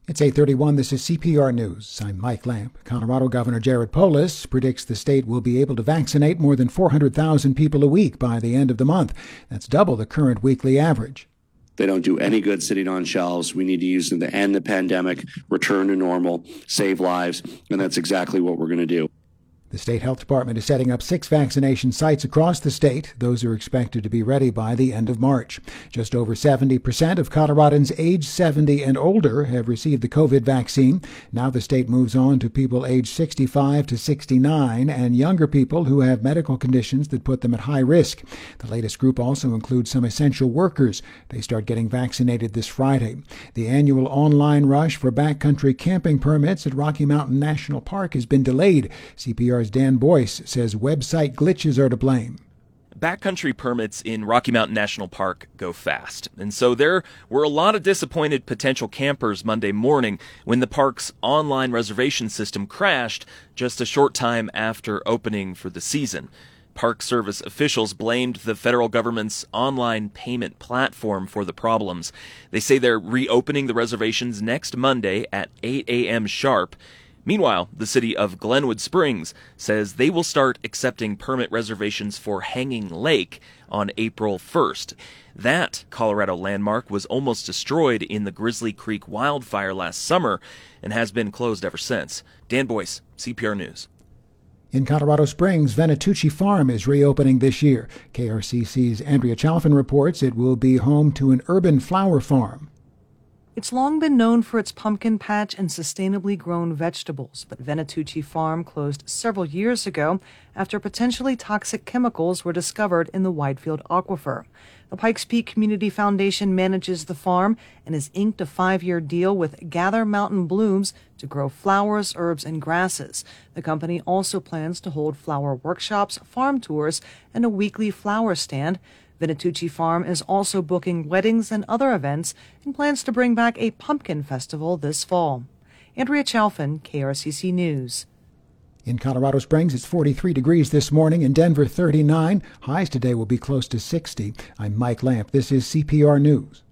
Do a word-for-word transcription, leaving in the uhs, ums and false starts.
It's eight thirty-one. This is C P R News. I'm Mike Lamp. Colorado Governor Jared Polis predicts the state will be able to vaccinate more than four hundred thousand people a week by the end of the month. That's double the current weekly average. They don't do any good sitting on shelves. We need to use them to end the pandemic, return to normal, save lives, and that's exactly what we're going to do. The state health department is setting up six vaccination sites across the state. Those are expected to be ready by the end of March. Just over seventy percent of Coloradans age seventy and older have received the COVID vaccine. Now the state moves on to people aged sixty-five to sixty-nine and younger people who have medical conditions that put them at high risk. The latest group also includes some essential workers. They start getting vaccinated this Friday. The annual online rush for backcountry camping permits at Rocky Mountain National Park has been delayed. C P R's Dan Boyce says website glitches are to blame. Backcountry permits in Rocky Mountain National Park go fast, and so there were a lot of disappointed potential campers Monday morning when the park's online reservation system crashed just a short time after opening for the season. Park Service officials blamed the federal government's online payment platform for the problems. They say they're reopening the reservations next Monday at eight a.m. sharp. Meanwhile, the city of Glenwood Springs says they will start accepting permit reservations for Hanging Lake on April first. That Colorado landmark was almost destroyed in the Grizzly Creek wildfire last summer and has been closed ever since. Dan Boyce, C P R News. In Colorado Springs, Venatucci Farm is reopening this year. K R C C's Andrea Chalfin reports it will be home to an urban flower farm. It's long been known for its pumpkin patch and sustainably grown vegetables, but Venatucci Farm closed several years ago after potentially toxic chemicals were discovered in the Whitefield aquifer. The Pikes Peak Community Foundation manages the farm and has inked a five-year deal with Gather Mountain Blooms to grow flowers, herbs, and grasses. The company also plans to hold flower workshops, farm tours, and a weekly flower stand. Venatucci Farm is also booking weddings and other events and plans to bring back a pumpkin festival this fall. Andrea Chalfin, K R C C News. In Colorado Springs, it's forty-three degrees this morning. In Denver, thirty-nine. Highs today will be close to sixty. I'm Mike Lamp. This is C P R News.